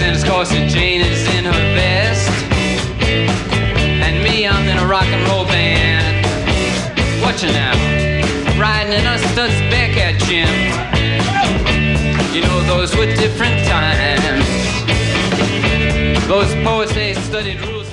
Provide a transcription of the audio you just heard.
and of course Jane is in her best. And me, I'm in a rock and roll band. Watch it now, riding in a Studs Bearcat Jim. You know those were different times. Those poets, they studied rules.